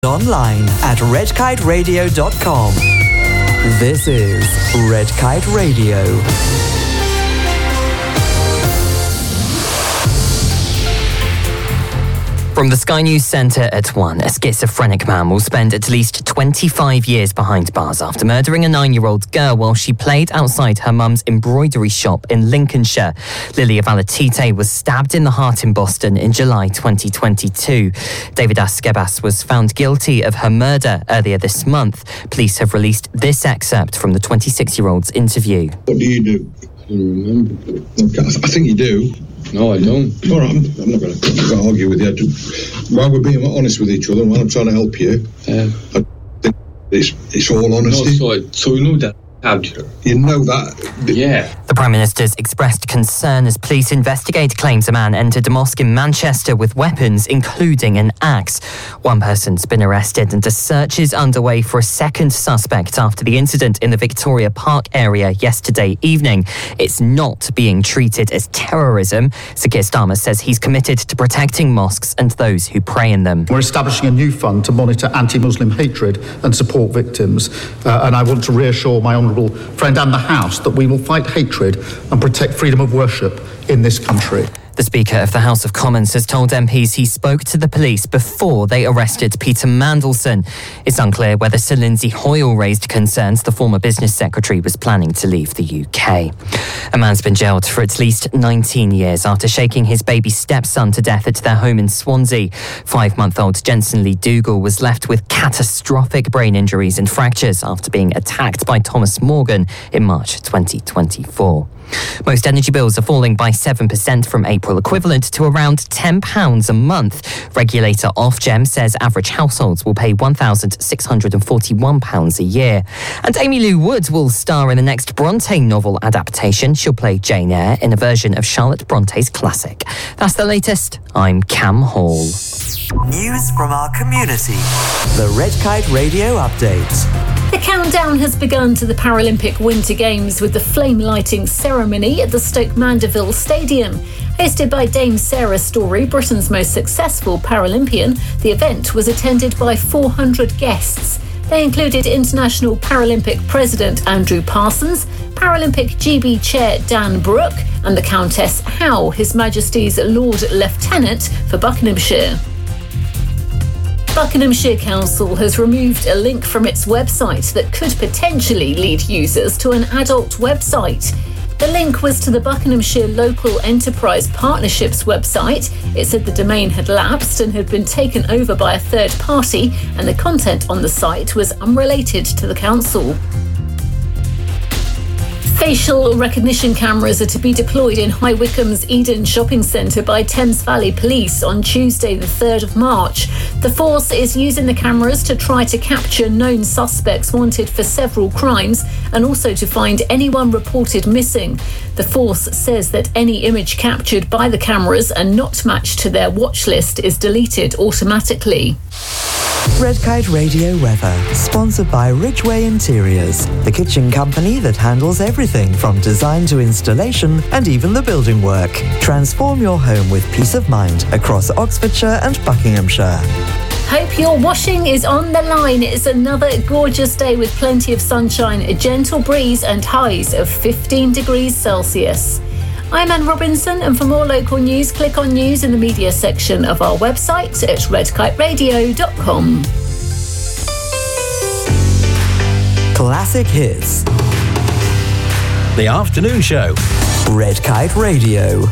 Online at redkiteradio.com. This is Red Kite Radio. From the Sky News Centre at 1, a schizophrenic man will spend at least 25 years behind bars after murdering a 9-year-old girl while she played outside her mum's embroidery shop in Lincolnshire. Lilia Valetite was stabbed in the heart in Boston in July 2022. David Askebas was found guilty of her murder earlier this month. Police have released this excerpt from the 26-year-old's interview. What do you do? I don't remember. Okay, I think you do. No, I don't. All right, I'm not going to argue with you. While we're being honest with each other, while I'm trying to help you, I think it's all honesty. No, so you know that I stabbed her? You know that? Yeah. The Prime Minister's expressed concern as police investigate claims a man entered a mosque in Manchester with weapons, including an axe. One person's been arrested and a search is underway for a second suspect after the incident in the Victoria Park area yesterday evening. It's not being treated as terrorism. Sir Keir Starmer says he's committed to protecting mosques and those who pray in them. We're establishing a new fund to monitor anti-Muslim hatred and support victims. And I want to reassure my honourable friend and the House that we will fight hatred and protect freedom of worship in this country. The Speaker of the House of Commons has told MPs he spoke to the police before they arrested Peter Mandelson. It's unclear whether Sir Lindsay Hoyle raised concerns the former business secretary was planning to leave the UK. A man's been jailed for at least 19 years after shaking his baby stepson to death at their home in Swansea. 5-month-old Jensen Lee Dougal was left with catastrophic brain injuries and fractures after being attacked by Thomas Morgan in March 2024. Most energy bills are falling by 7% from April, equivalent to around £10 a month. Regulator Ofgem says average households will pay £1,641 a year. And Amy Lou Wood will star in the next Bronte novel adaptation. She'll play Jane Eyre in a version of Charlotte Bronte's classic. That's the latest. I'm Cam Hall. News from our community. The Red Kite Radio Update. The countdown has begun to the Paralympic Winter Games with the flame lighting ceremony at the Stoke Mandeville Stadium. Hosted by Dame Sarah Story, Britain's most successful Paralympian, the event was attended by 400 guests. They included International Paralympic President Andrew Parsons, Paralympic GB Chair Dan Brooke, and the Countess Howe, His Majesty's Lord Lieutenant for Buckinghamshire. Buckinghamshire Council has removed a link from its website that could potentially lead users to an adult website. The link was to the Buckinghamshire Local Enterprise Partnerships website. It said the domain had lapsed and had been taken over by a third party, and the content on the site was unrelated to the council. Facial recognition cameras are to be deployed in High Wycombe's Eden Shopping Centre by Thames Valley Police on Tuesday the 3rd of March. The force is using the cameras to try to capture known suspects wanted for several crimes and also to find anyone reported missing. The force says that any image captured by the cameras and not matched to their watch list is deleted automatically. Red Kite Radio weather, sponsored by Ridgeway Interiors, the kitchen company that handles everything from design to installation and even the building work. Transform your home with peace of mind across Oxfordshire and Buckinghamshire. Hope your washing is on the line. It's another gorgeous day with plenty of sunshine, a gentle breeze and highs of 15 degrees Celsius. I'm Anne Robinson, and for more local news, click on news in the media section of our website at redkiteradio.com. Classic hits. The afternoon show. Red Kite Radio.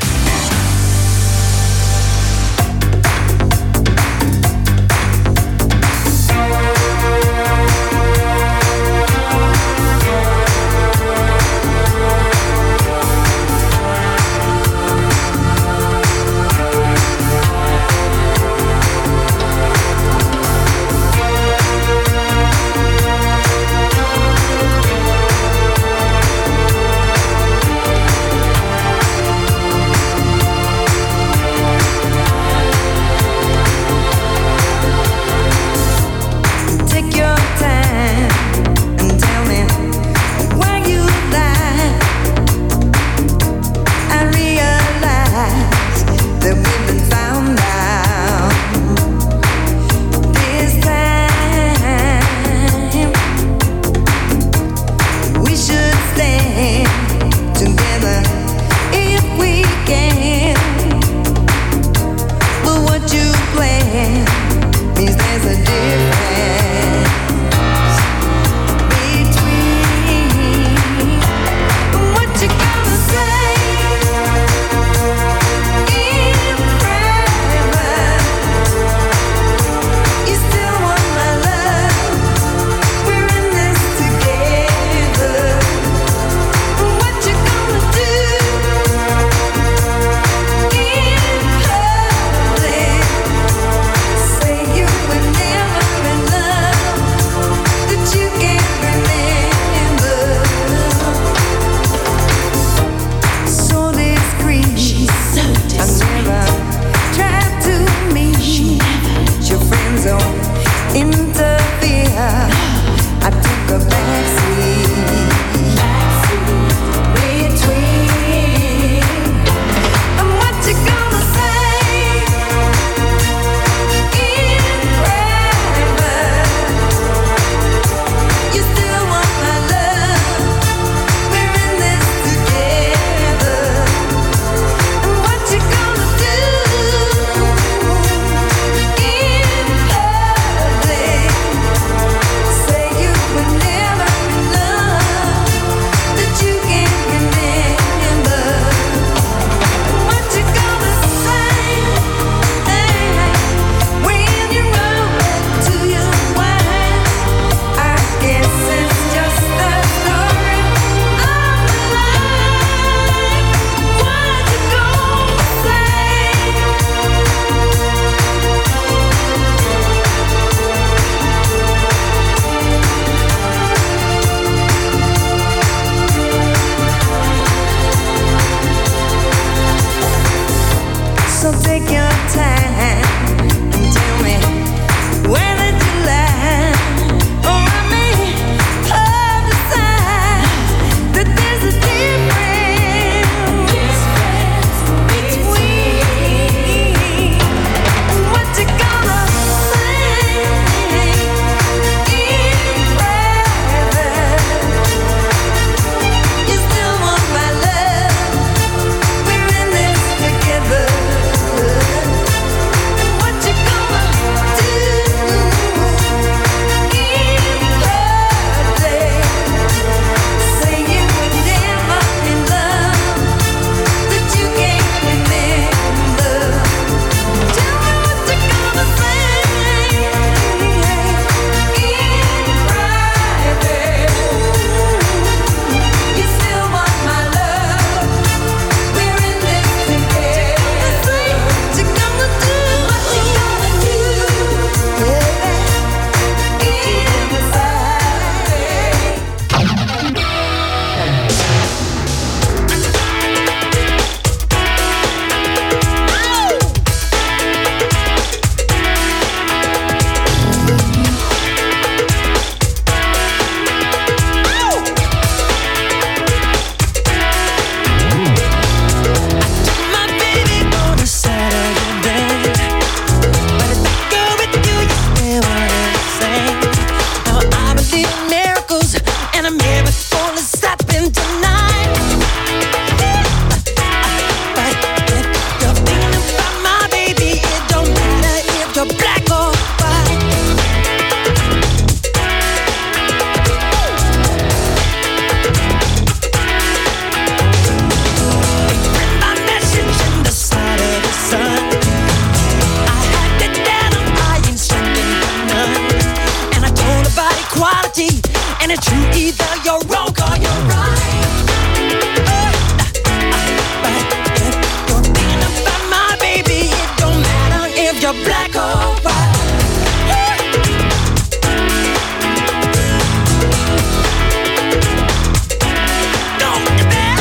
I took a backseat between. And what you gonna say in private? You still want my love? We're in this together. And what you gonna do in public? Say you would never love that you can't remember. What you gonna say when you roll back to your wife? I guess it's just the story of life. What you gonna say? So take your time and tell me, where did you lie? Or I may understand that there's a difference between. What you gonna say in private? You still want my love? We're in this together. What you gonna do in public? Say you would never be loved that you can't remember. Tell me what you gonna say in private. You still want my love? We're in this together. What you gonna do? What you gonna do? My baby on a Saturday, but if I go with you, you still want the same. Now I believe in miracles, and a miracle is happening tonight. But if you're thinking about my baby, it don't matter if you're black or white. My message in the side of the sun. I had it down, I ain't second to none. And I told about equality, and it's true, either you're wrong or you're right. But if you're thinking about my baby, it don't matter if you're black or white. Don't you bet.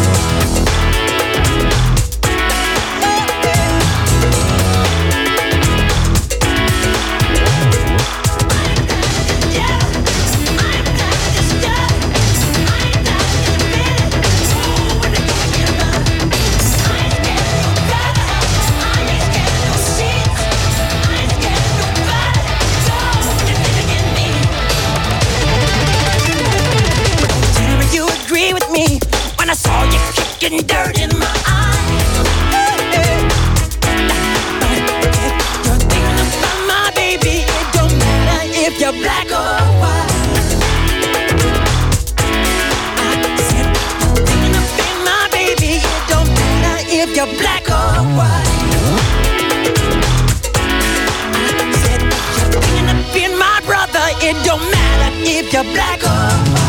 You agree with me when I saw you kicking dirt in my eye. But if you're thinking about my baby, it don't matter if you're black or white. I said you're thinking about my baby, it don't matter if you're black or white. I said you're thinking about my brother, it don't matter if you're black or white.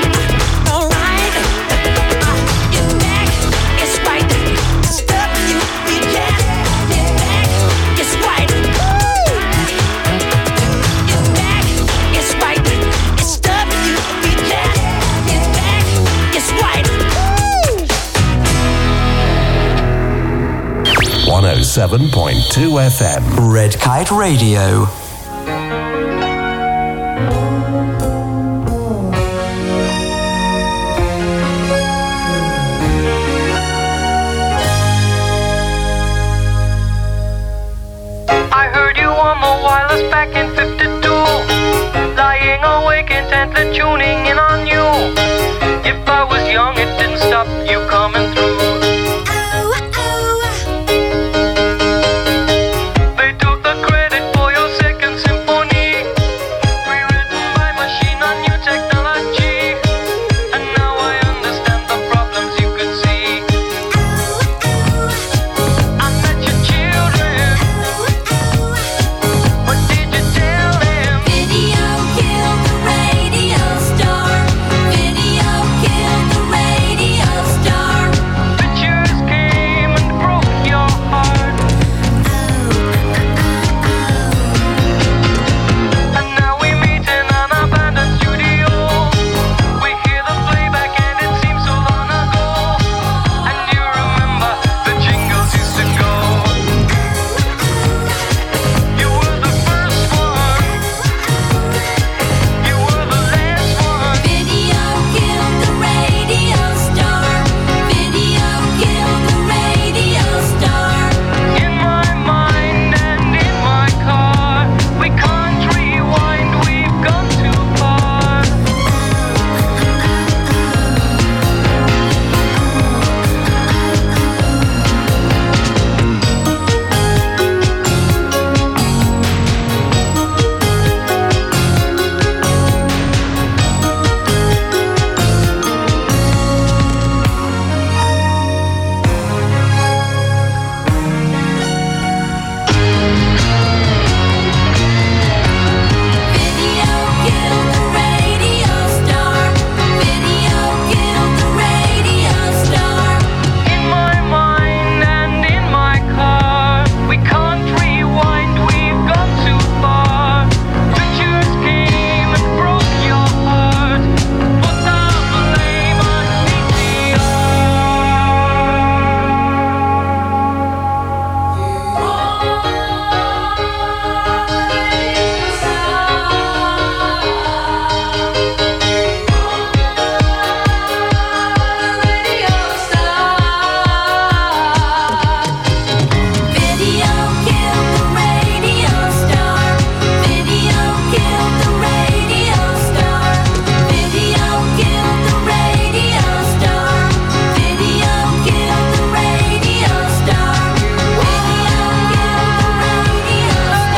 Stuff you 107.2 FM. Red Kite Radio. I heard you on the wireless back in 52, lying awake intently tuning in on you. If I was young, it didn't stop you coming through. They took the credit for your second symphony, rewritten by machine on new technology. And now I understand the problems you could see. I met your children. What did you tell them? Video killed the radio star. Video killed the radio star. Pictures came and broke your heart. And now we meet in an abandoned studio. We hear the playback and it seems so long ago. And you remember the jingles used to go. You were the first one. You were the last one. Video killed the radio star. Video killed the radio star. In my mind and in my car, we can't rewind, we've gone too far. Video killed the radio star. Video killed the radio star. In my mind and in my car, we can't rewind, we've gone too far. Pictures came and broke your heart. Put the blame on Video killed the radio star. Video killed the radio star. Video killed the radio star. Video killed the radio star. Video killed the radio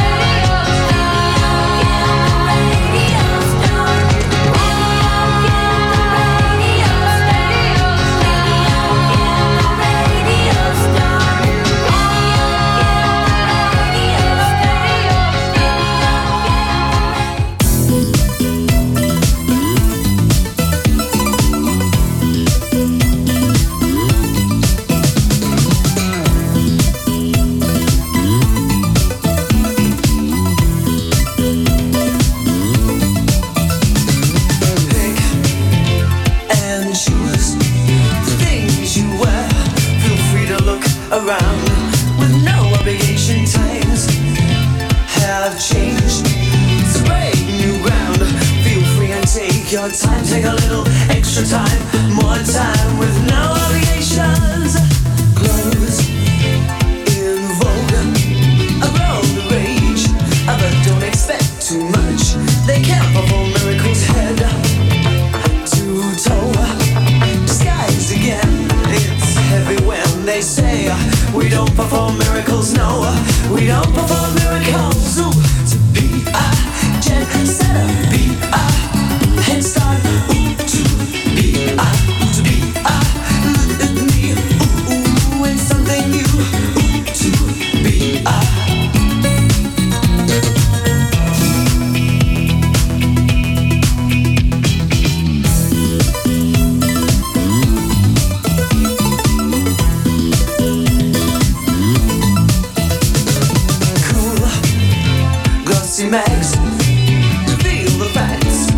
And choose the things you wear. Feel free to look around with no obligation. Times have changed. It's brave new ground. Feel free and take your time. Take a little extra time, more time with no obligations. Clothes in vogue, around the rage, but don't expect too much. They can't perform miracles head to toe, disguised again. It's heavy when they say we don't perform miracles. No, we don't perform miracles. Ooh, to be a jet setter, be a head start. Ooh, to be a look at me. Ooh, it's something new. Ooh, to be a. Glossy mags to feel the facts.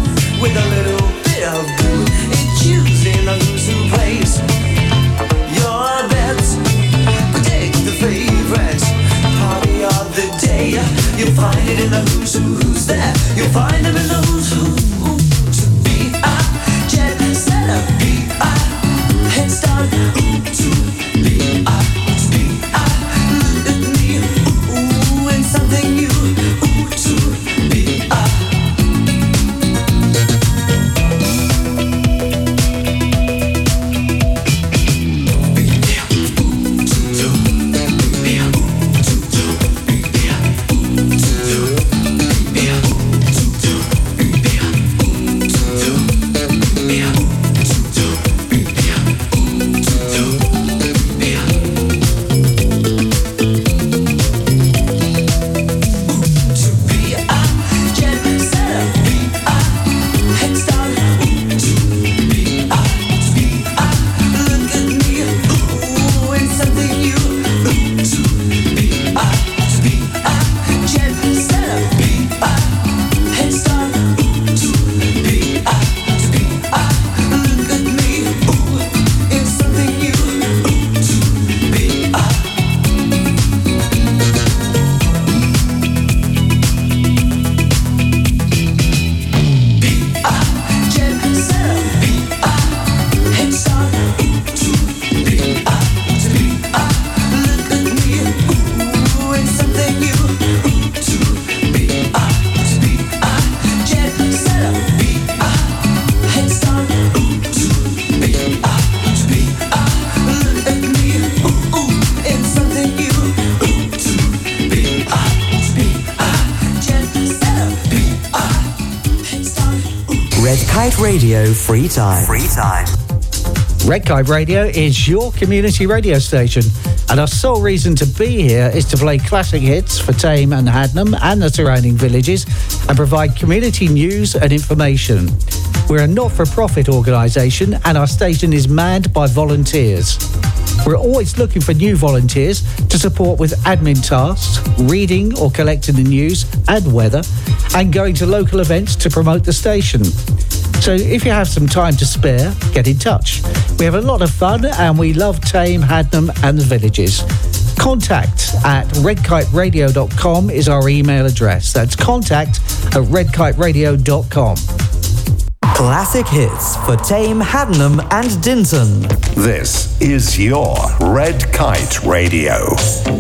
Kite Radio Free Time. Red Kite Radio is your community radio station, and our sole reason to be here is to play classic hits for Tame and Hadnam and the surrounding villages and provide community news and information. We're a not-for-profit organisation and our station is manned by volunteers. We're always looking for new volunteers to support with admin tasks, reading or collecting the news and weather, and going to local events to promote the station. So if you have some time to spare, get in touch. We have a lot of fun and we love Tame, Hadnam and the villages. Contact at redkiteradio.com is our email address. That's contact@redkiteradio.com. Classic hits for Tame, Hadnam and Dinton. This is your Red Kite Radio.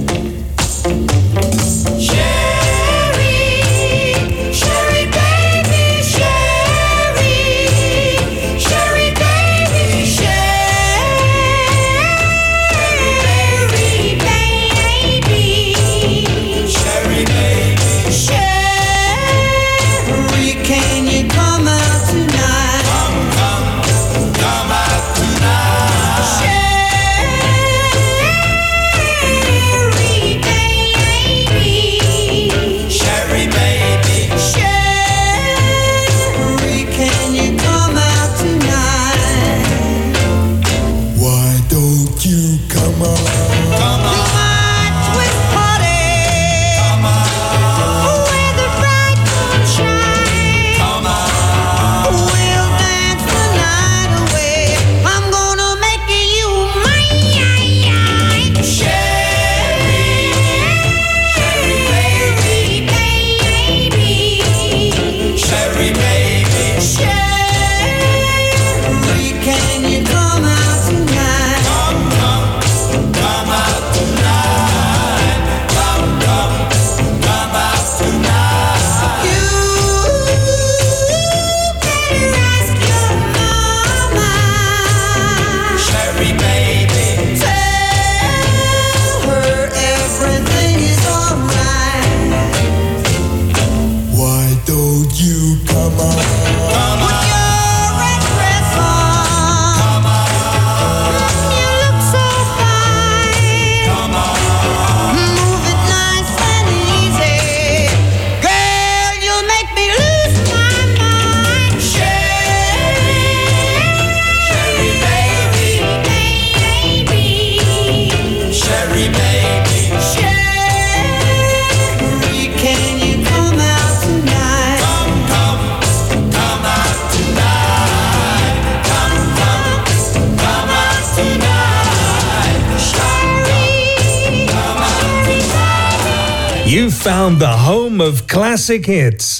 You found the home of classic hits,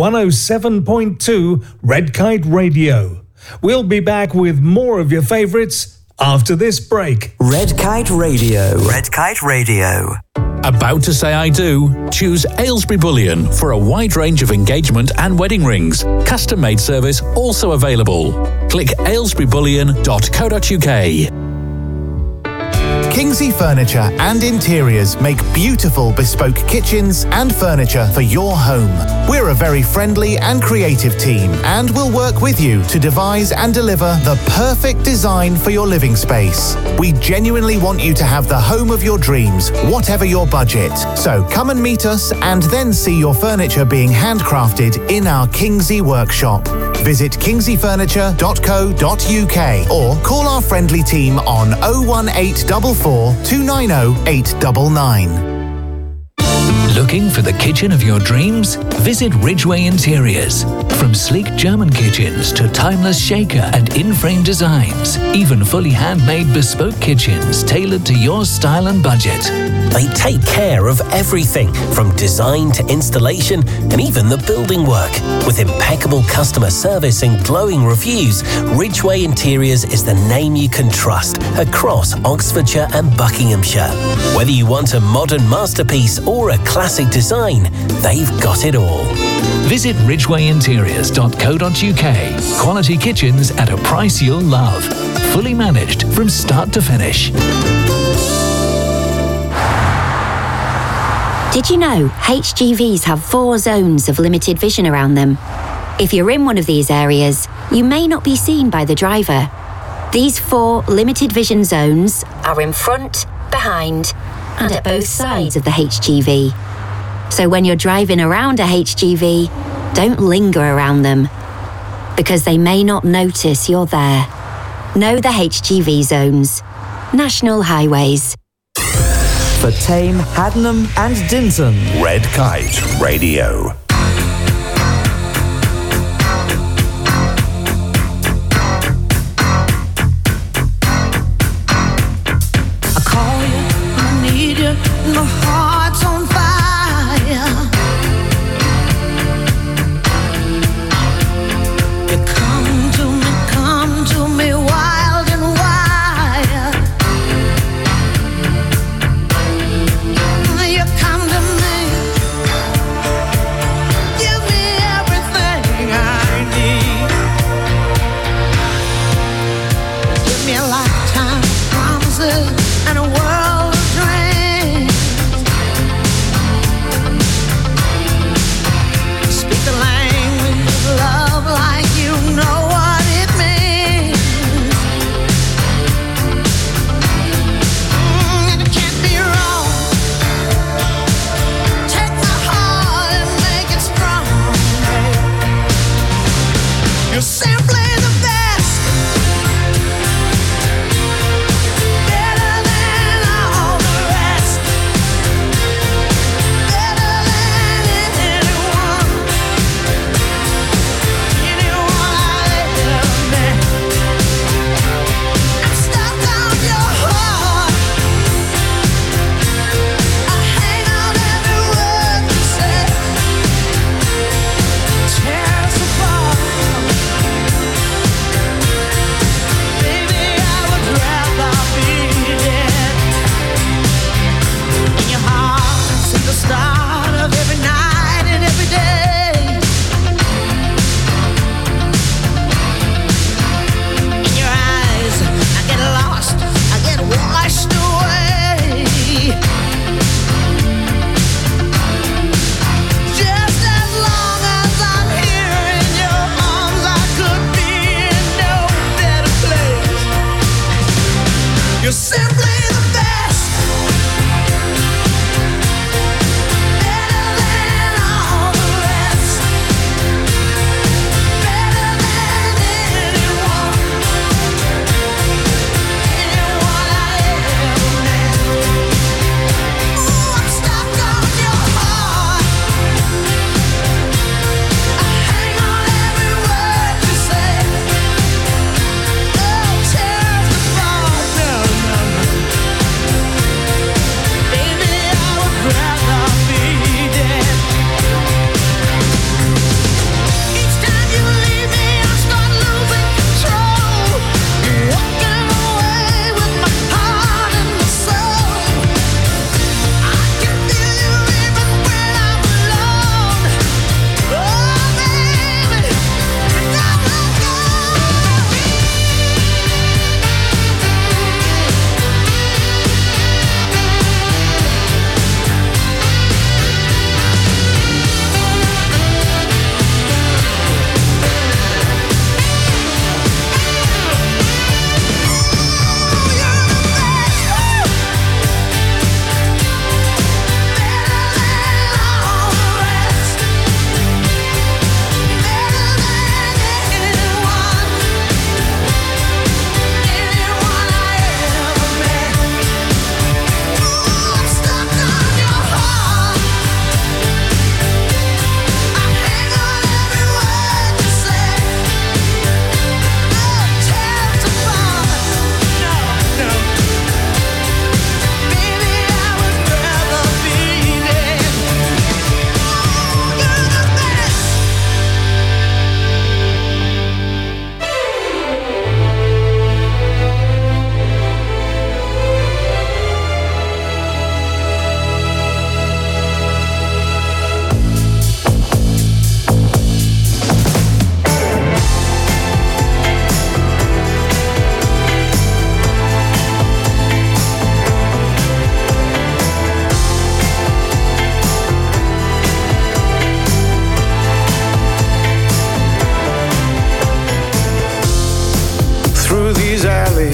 107.2 Red Kite Radio. We'll be back with more of your favourites after this break. Red Kite Radio. Red Kite Radio. About to say I do? Choose Aylesbury Bullion for a wide range of engagement and wedding rings. Custom-made service also available. Click aylesburybullion.co.uk. Kingsley Furniture and Interiors make beautiful bespoke kitchens and furniture for your home. We're a very friendly and creative team and we'll work with you to devise and deliver the perfect design for your living space. We genuinely want you to have the home of your dreams, whatever your budget. So come and meet us and then see your furniture being handcrafted in our Kingsley workshop. Visit kingsleyfurniture.co.uk or call our friendly team on 01844 290 899. Looking for the kitchen of your dreams? Visit Ridgeway Interiors. From sleek German kitchens to timeless shaker and in-frame designs, even fully handmade bespoke kitchens tailored to your style and budget. They take care of everything from design to installation and even the building work. With impeccable customer service and glowing reviews, Ridgeway Interiors is the name you can trust across Oxfordshire and Buckinghamshire. Whether you want a modern masterpiece or a classic design, they've got it all. Visit ridgewayinteriors.co.uk. Quality kitchens at a price you'll love. Fully managed from start to finish. Did you know HGVs have 4 zones of limited vision around them? If you're in one of these areas, you may not be seen by the driver. These 4 limited vision zones are in front, behind, and at both sides of the HGV. So when you're driving around a HGV, don't linger around them, because they may not notice you're there. Know the HGV zones. National Highways. For Tame, Haddenham and Dinton. Red Kite Radio. My heart's on fire. You come to me wild and wild. You come to me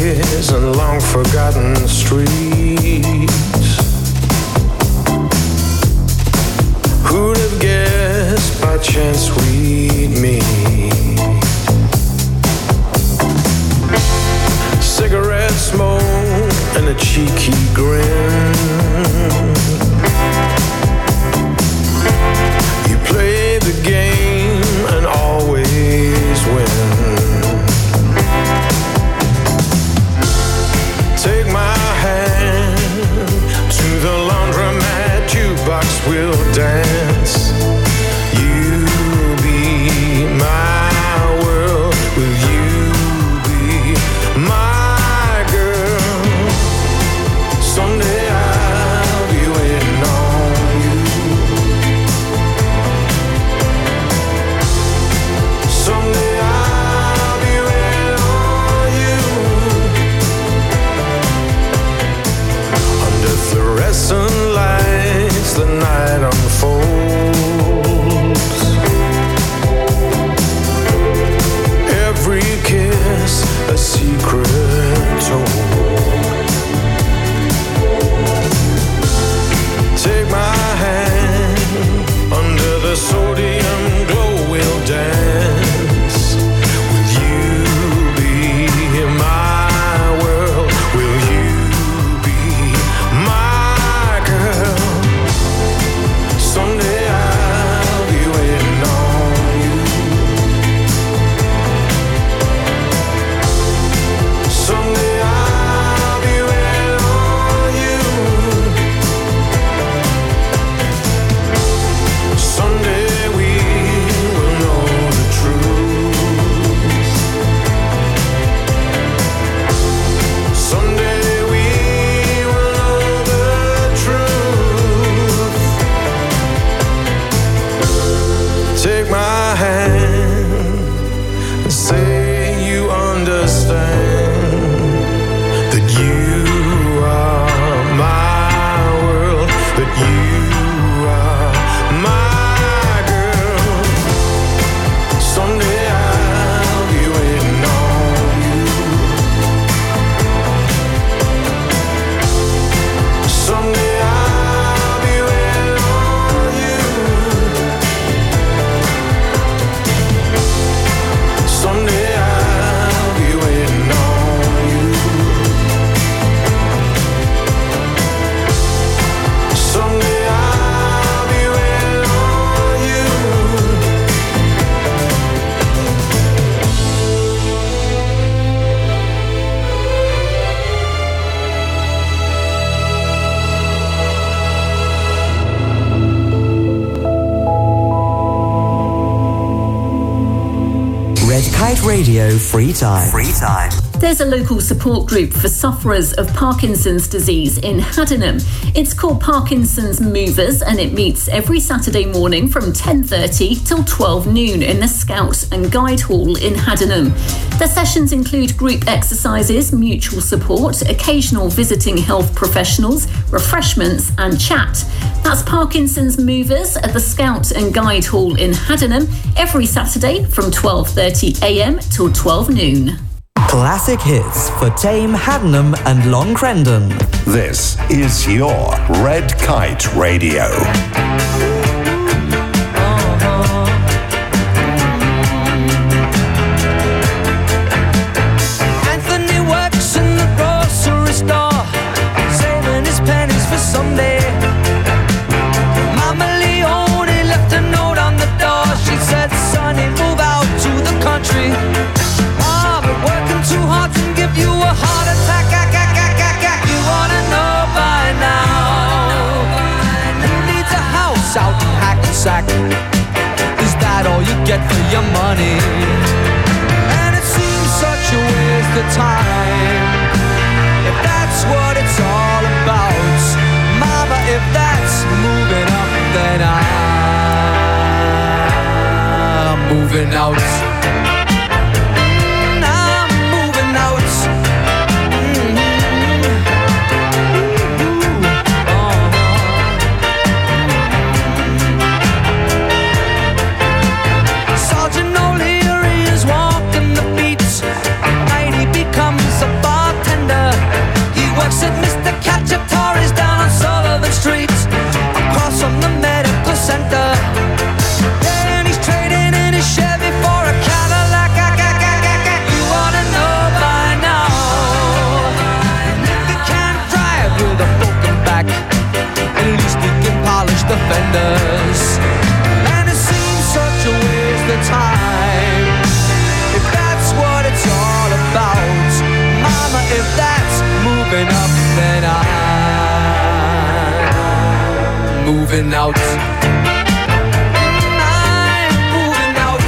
highways and long forgotten streets. Who'd have guessed by chance we'd meet? Cigarette smoke and a cheeky grin. You play the game and always win. Take my hand to the laundromat, jukebox will dance. You be my world, will you be my girl? Someday I'll be waiting on you. Someday I'll be waiting on you. Under fluorescent lights, the night unfolds. Every kiss a secret told. Take my hand, under the sodium glow we'll dance. Will you be my world? Will you be my girl? Someday I'll be waiting on you. Someday I'll be waiting on you. Someday we will know the truth. Someday we will know the truth. Take my hand and say you understand that you are my world, that you are my girl. Someday I'll be waiting on you. Someday I'll be waiting on you. Someday I'll be waiting on you. Someday I'll be waiting on you. Red Kite Radio Free Time. Free Time. There's a local support group for sufferers of Parkinson's disease in Haddenham. It's called Parkinson's Movers and it meets every Saturday morning from 10:30 till 12 noon in the Scout and Guide Hall in Haddenham. The sessions include group exercises, mutual support, occasional visiting health professionals, refreshments and chat. That's Parkinson's Movers at the Scout and Guide Hall in Haddenham every Saturday from 12:30am till 12 noon. Classic hits for Tame, Haddenham and Long Crendon. This is your Red Kite Radio. Anthony works in the grocery store, saving his pennies for someday. Mama Leone left a note on the door. She said, "Sonny, move out to the country. Working too hard to give you a heart attack. You wanna know by now who needs a house out in Hackensack? Is that all you get for your money? And it seems such a waste of time if that's what it's all about. Mama, if that's moving up, then I'm moving out. Sergeant O'Leary is walking the beats. Night he becomes a bartender. moving out. I'm moving out.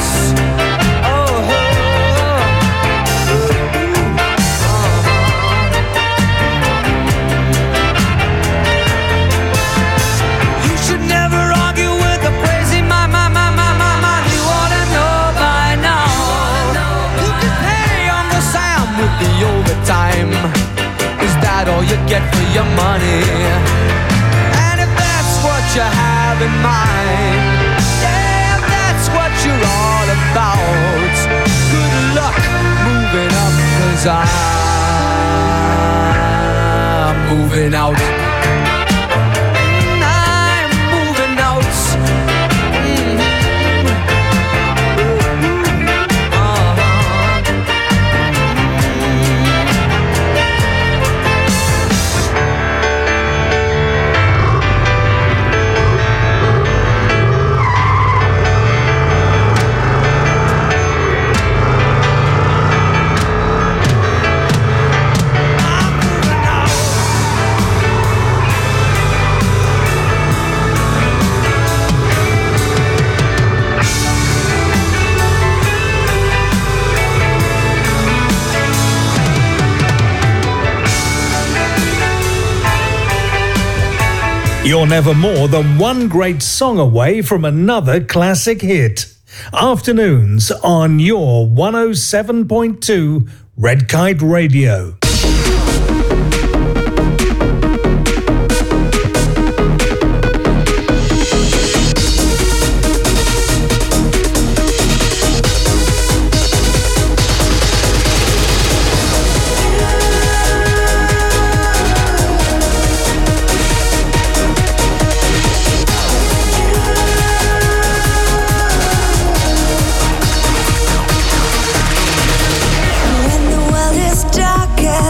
You should never argue with a crazy man. You ought to know by now. You can pay Uncle Sam with the overtime. Is that all you get for your money? And if that's what you have in mind, yeah, if that's what you're all about, good luck moving up, 'cause I'm moving out. I'm moving out. You're never more than one great song away from another classic hit. Afternoons on your 107.2 Red Kite Radio. When the world is darkest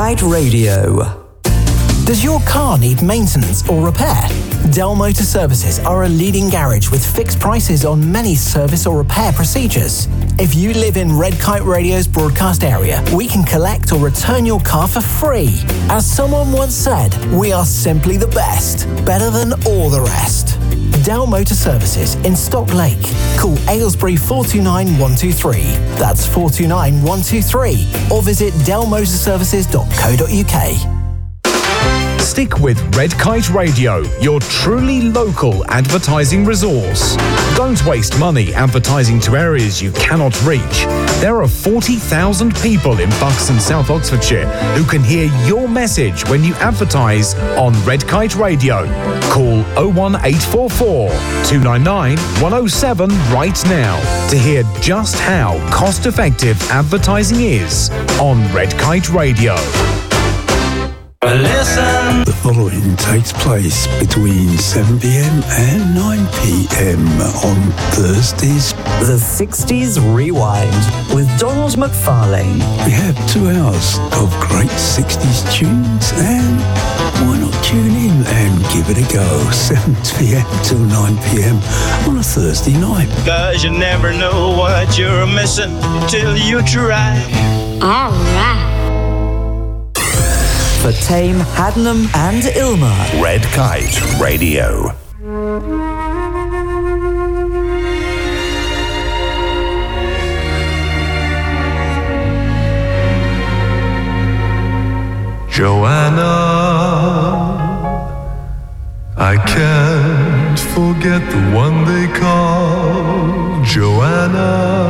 Kite Radio. Does your car need maintenance or repair? Dell Motor Services are a leading garage with fixed prices on many service or repair procedures. If you live in Red Kite Radio's broadcast area, we can collect or return your car for free. As someone once said, we are simply the best, better than all the rest. Dell Motor Services in Stock Lake. Call Aylesbury 429 123. That's 429 123. Or visit dellmotorservices.co.uk. Stick with Red Kite Radio, your truly local advertising resource. Don't waste money advertising to areas you cannot reach. There are 40,000 people in Bucks and South Oxfordshire who can hear your message when you advertise on Red Kite Radio. Call 01844 299 107 right now to hear just how cost-effective advertising is on Red Kite Radio. Listen. The following takes place between 7 p.m. and 9 p.m. on Thursdays. The 60s Rewind with Donald McFarlane. We have 2 hours of great 60s tunes, and why not tune in and give it a go? 7 p.m. till 9 p.m. on a Thursday night. 'Cause you never know what you're missing till you try. All right. For Tame, Haddenham and Ilma. Red Kite Radio. Joanna, I can't forget the one they call Joanna.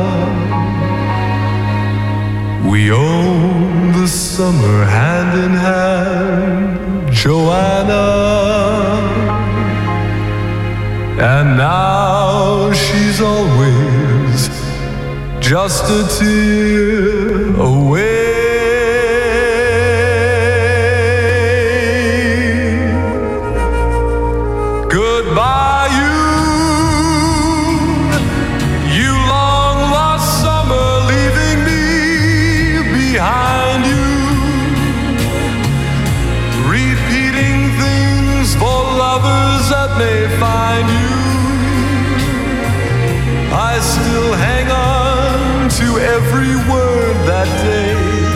We own the summer hand in hand, Joanna. And now she's always just a tear away. Goodbye, you long lost summer, leaving me behind you, repeating things for lovers that may find you. I still hang on to every word that day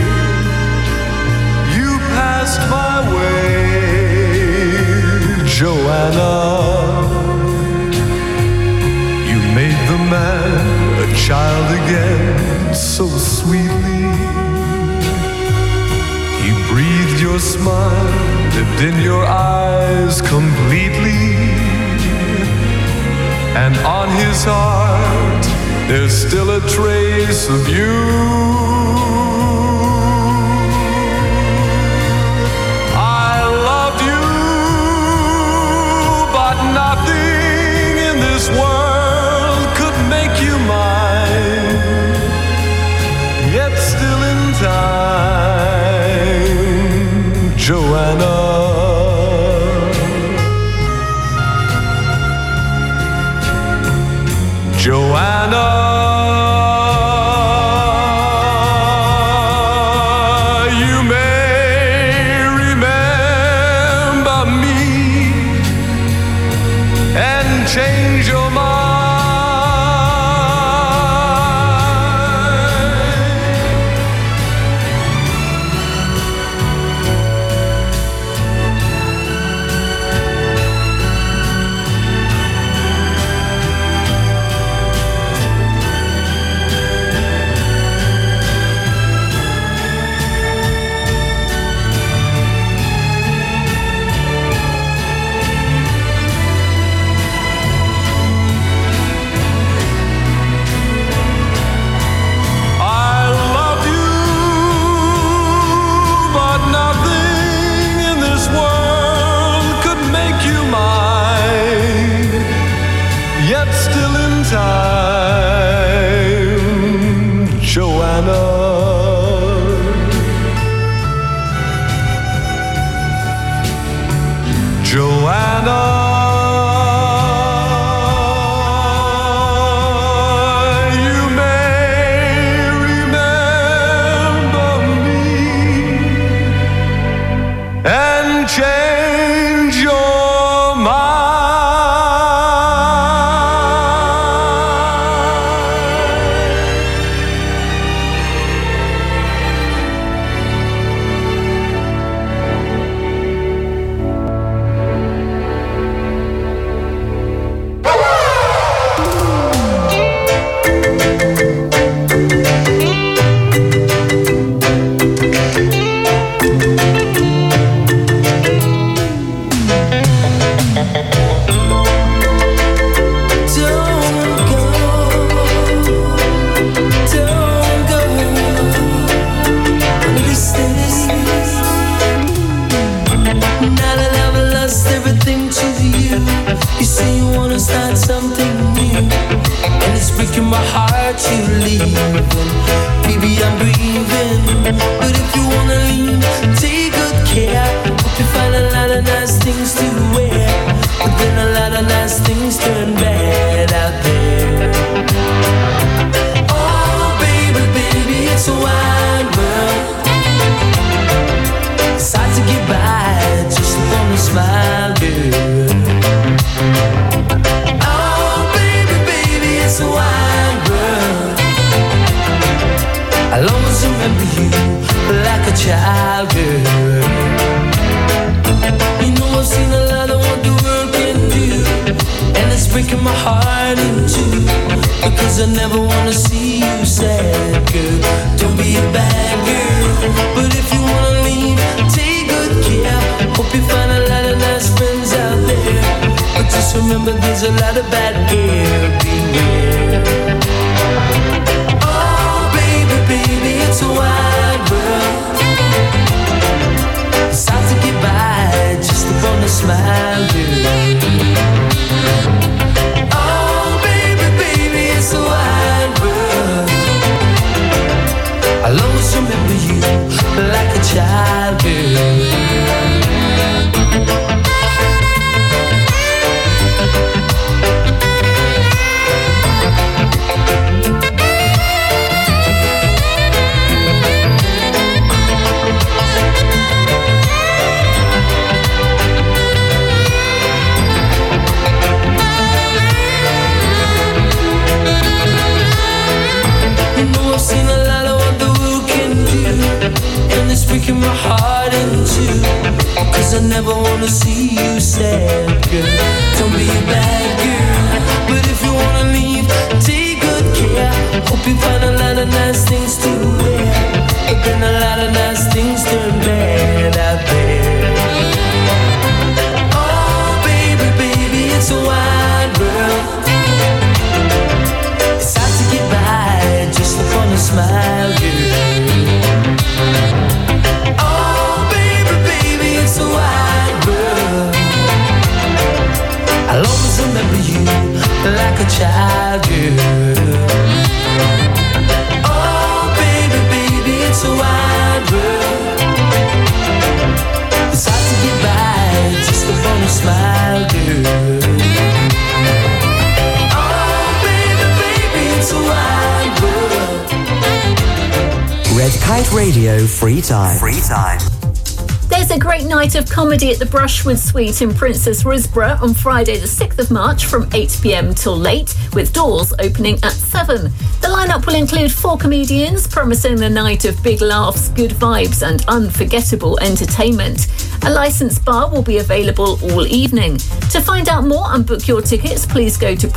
you passed my way, Joanna. You made the man a child again so sweetly. He breathed your smile, lived in your eyes completely. And on his heart, there's still a trace of you. I loved you, but nothing in this world could make you mine. Yet still in time, Joanna. Joanna, you may remember me and change your mind. Time, Joanna. Joanna, you may remember me you leaving. Baby, I'm grieving. But if you wanna leave, take good care. Hope you find a lot of nice things to wear. But then a lot of nice things turn bad out there. Oh, baby, baby, it's a wide world. It's hard to get by just upon a smile, girl. Oh, baby, baby, it's a wide world. I'll always remember you like a child, girl. You know I've seen a lot of what the world can do, and it's breaking my heart in two, because I never wanna see you sad, girl. Don't be a bad girl, but if you wanna leave, take good care. Hope you find a lot of nice friends out there, but just remember there's a lot of bad air, beware. Oh, baby, baby, it's a wide world. It's hard to get by just upon a smile, girl. Oh, baby, baby, it's a wide world. I'll always remember you like a child, girl. I've seen a lot of what the world can do, and it's breaking my heart in two, cause I never wanna see you sad, girl. Don't be a bad girl, but if you wanna leave, take good care. Hope you find a lot of nice things to wear, but then a lot of nice things turn bad out there. Oh, baby, baby, it's a wide world. It's hard to get by just upon a smile, girl. Oh, baby, baby, it's a wide world. I'll always remember you like a child, girl. Oh, baby, baby, it's a wide world. It's hard to get by just upon a smile, girl. It's a wide world. Red Kite Radio Free Time. Free Time. There's a great night of comedy at the Brushwood Suite in Princess Risborough on Friday the 6th of March from 8 p.m. till late, with doors opening at 7. The lineup will include 4 comedians, promising a night of big laughs, good vibes and unforgettable entertainment. A licensed bar will be available all evening. To find out more and book your tickets, please go to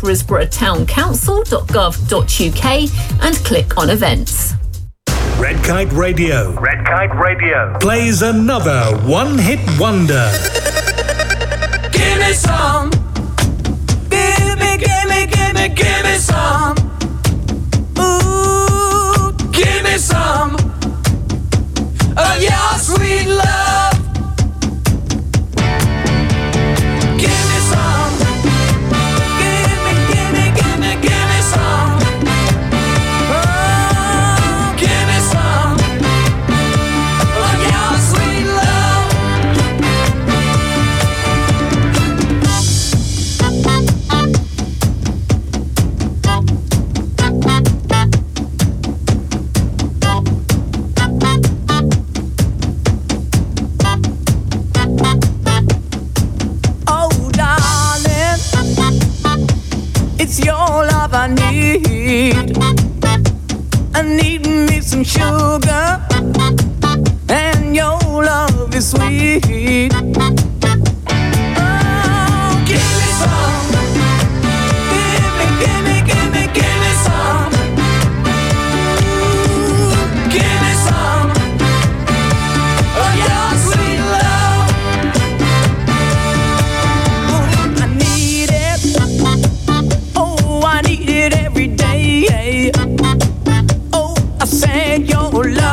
princessrisboroughtown.council.gov.uk and click on events. Red Kite Radio. Red Kite Radio plays another one-hit wonder. Give me some. Give me, give me, give me, give me some. Ooh, give me some of your sweet love. Give me some. Give me, give me, give me, give me some. Oh, give me some of your sweet love. Oh, darling, it's your love I need. I need me some sugar, and your love is sweet. Oh, give me some. Give me, give me, give me, give me some. Ooh, give me some of your sweet love. Ooh, I need it. Oh, I need it every day. Oh, I said your love.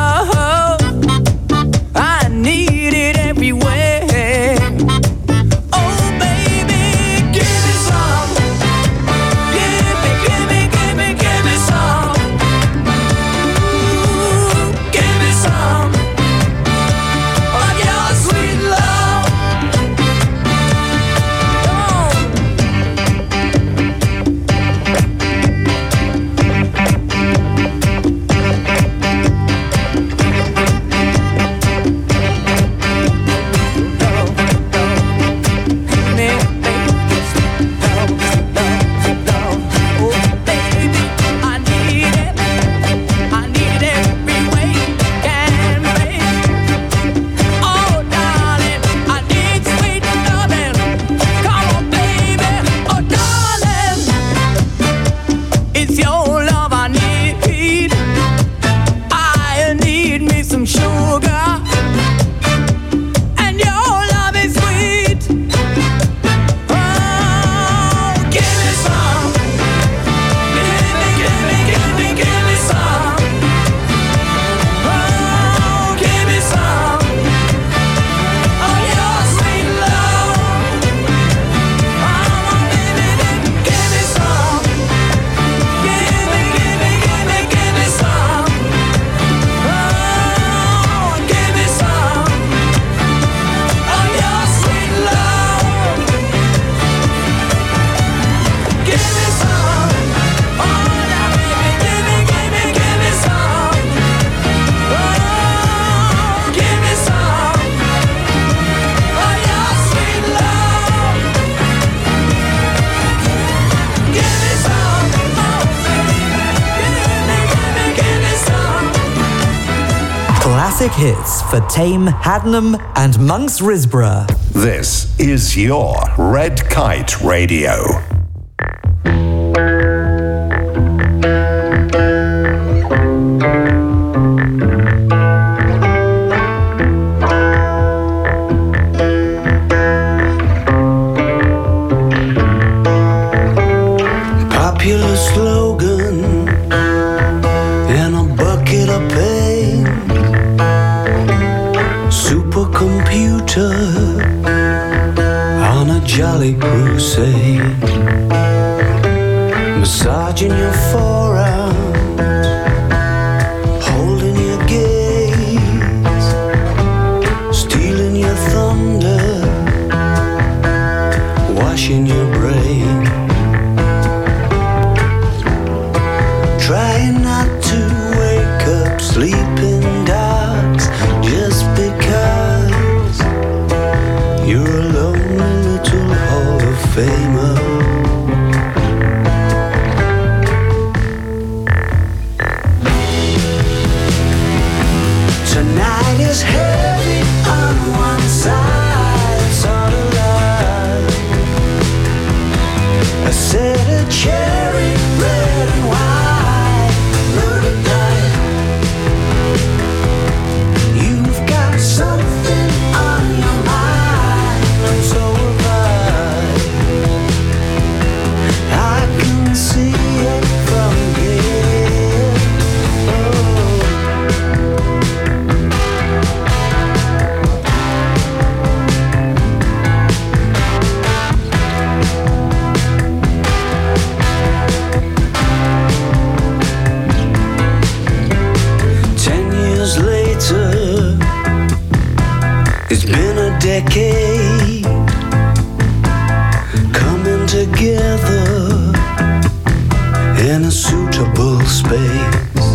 Classic hits for Tame, Haddenham and Monks Risborough. This is your Red Kite Radio. Popular slogan and a bucket of pain. Supercomputer on a jolly crusade. Massaging your forearm, holding your gaze, stealing your thunder, washing your brain. Trying not to wake up sleeping dogs just because you're a lonely little Hall of Famer. Tonight is heavy on one side, it's all alive. I said a cherry red and white. Something on your mind, and so have I can see it from here. It's been a decade coming together in a suitable space.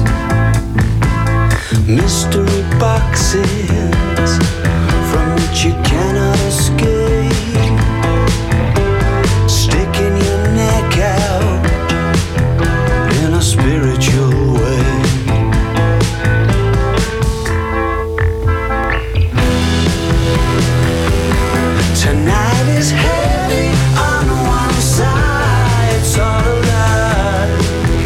Mystery boxes from which you cannot escape. Sticking your neck out in a spiritual way. Tonight is heavy on one side, it's all alive.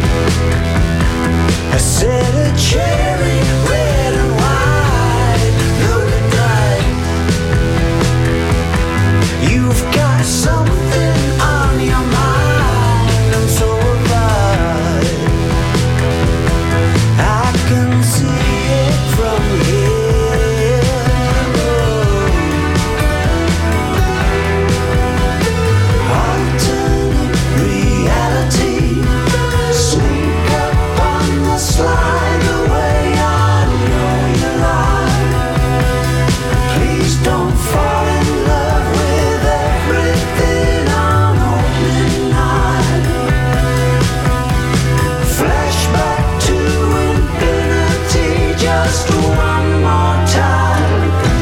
I said a cherry red and white, loaded right. You've got something on your mind, and so have I can see it from here. Slide away, I know you lie. Please don't fall in love with everything on opening night. Flashback to infinity, just one more time.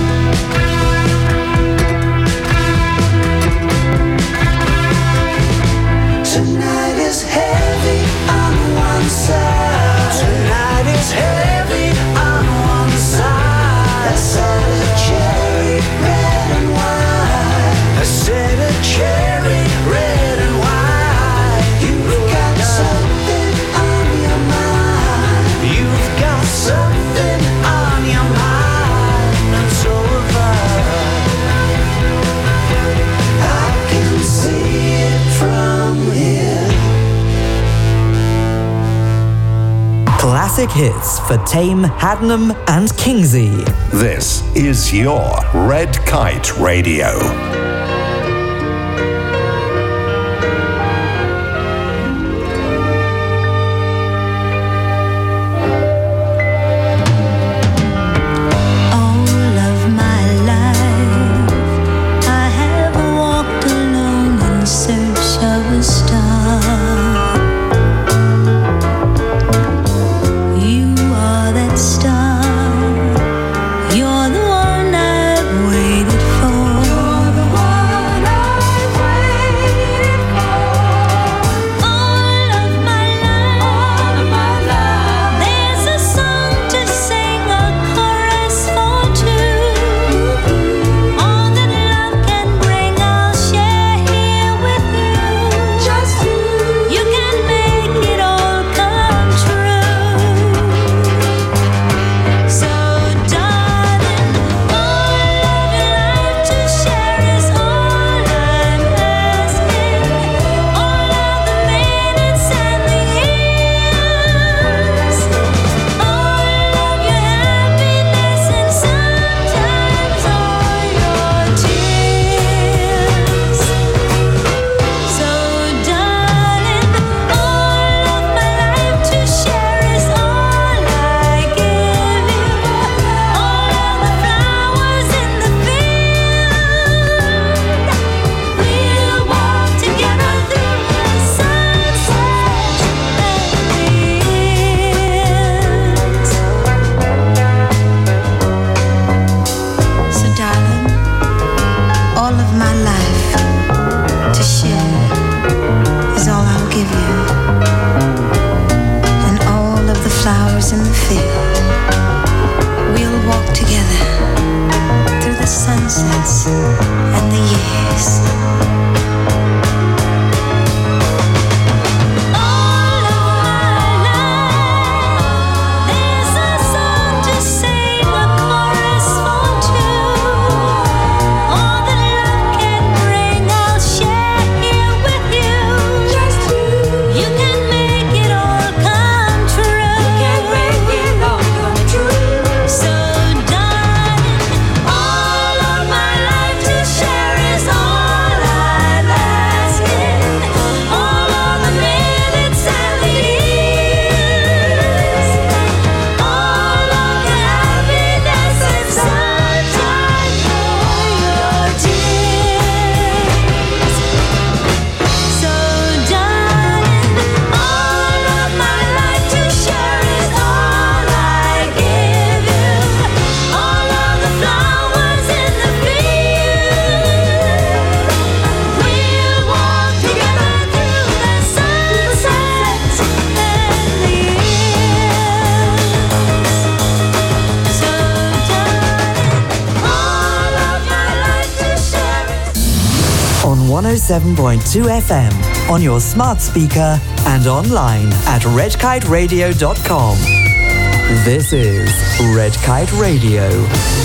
Tonight is heavy on one side. Tonight is heavy on one side. I said a cherry red and white. I said a cherry red and white. You've got something on your mind. You've got something on your mind, and so have I can see it from here. Classic hits for Tame, Haddenham and Kingsey. This is your Red Kite Radio. All of my life, I have walked alone in search of a star. You are that star. You're the one I've waited for. You're the one. in the field. We'll walk together through the sunsets and the years. On 107.2 FM, on your smart speaker and online at redkiteradio.com. This is Red Kite Radio.